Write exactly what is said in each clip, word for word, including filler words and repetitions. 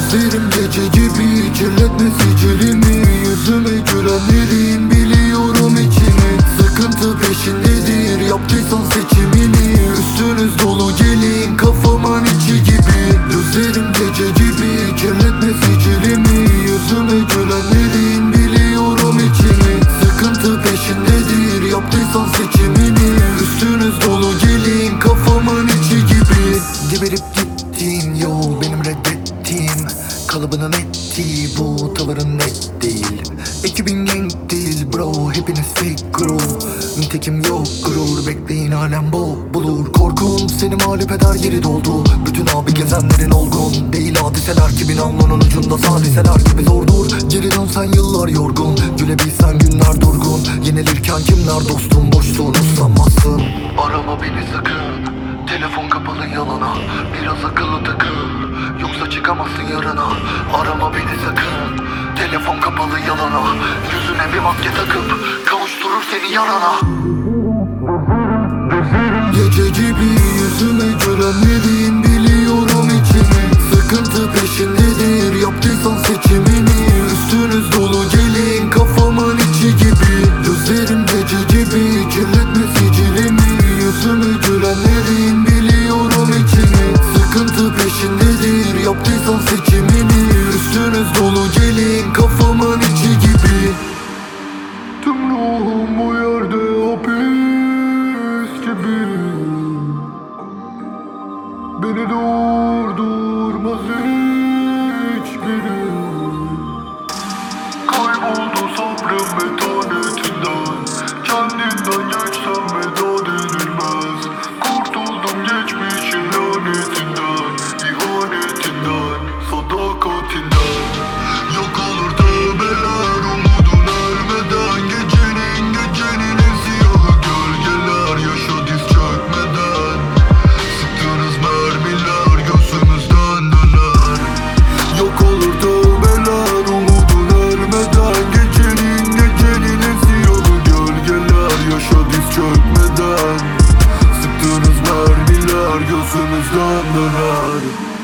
Gözlerim gece gibi kirletme sicilimi. Yüzüme gülenlerin biliyorum içini. Sıkıntı peşindedir, yaptıysan seçimini. Üstünüz dolu gelin kafamın içi gibi. Gözlerim gece gibi kirletme sicilimi. Yüzüme gülenlerin biliyorum içini. Sıkıntı peşindedir, yaptıysan seçimini. Üstünüz dolu gelin kafamın içi gibi. Geberip gittiğin yol benim reddettiğim. Kalıbının ettiği bu tavırın net değil. Ekibin gang değil bro, hepiniz fake groove. Nitekim yok gurur, bekleyin alem bol bulur. Korkum seni mağlup eder yeri doldu. Bütün abi gezenlerin olgun değil hadiseler ki bin alnının ucunda sadiseler gibi zordur. Geri dönsen yıllar yorgun, gülebilsen günler durgun. Yenilirken kimler dostum, boşluğun uslanmazsın. Arama beni sakın, telefon kapalı yalana. Biraz akıllı takıl, yoksa çıkamazsın yarına. Arama beni sakın, telefon kapalı yalana. Yüzüne bir maske takıp kavuşturur seni yarana. Gece gibi yüzüme gülenlerin biliyorum içini. Sıkıntı peşindedir, yaptıysan seçimini. Üstünüz dolu gelin kafamın içi gibi. Gözlerim gece gibi kirletme sicilimi. Yüzüme gülenlerin biliyorum içini. Sıkıntı peşindedir, yaptıysan seçimini. Üstünüz dolu gelin kafamın içi gibi. Tüm ruhum bu yerde hapis gibi. Beni durdurmaz hiçbiri. Kayboldu sabrım metanetinden. Kendinden geçsem veda denilmez. Kurtuldum geçmişin lanetinden, ihanetinden, sadakatinden. Yok olur tövbeler umudun ölmeden. Gecenin gecenin en siyahı gölgeler. Yaşa diz çökmeden. Sıktığınız mermiler gözümüzden döner. Yok olur tövbeler umudun ölmeden. Gecenin gecenin en siyahı gölgeler. Yaşa diz çökmeden. Sıktığınız mermiler gözümüzden döner.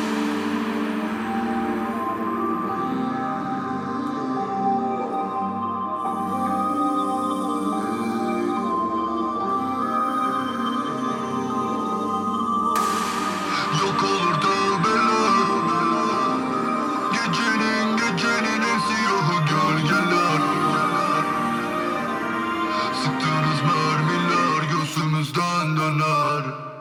Yok olur tövbeler. Gecenin gecenin en siyahı gölgeler. Sıktığınız mermiler gözümüzden döner.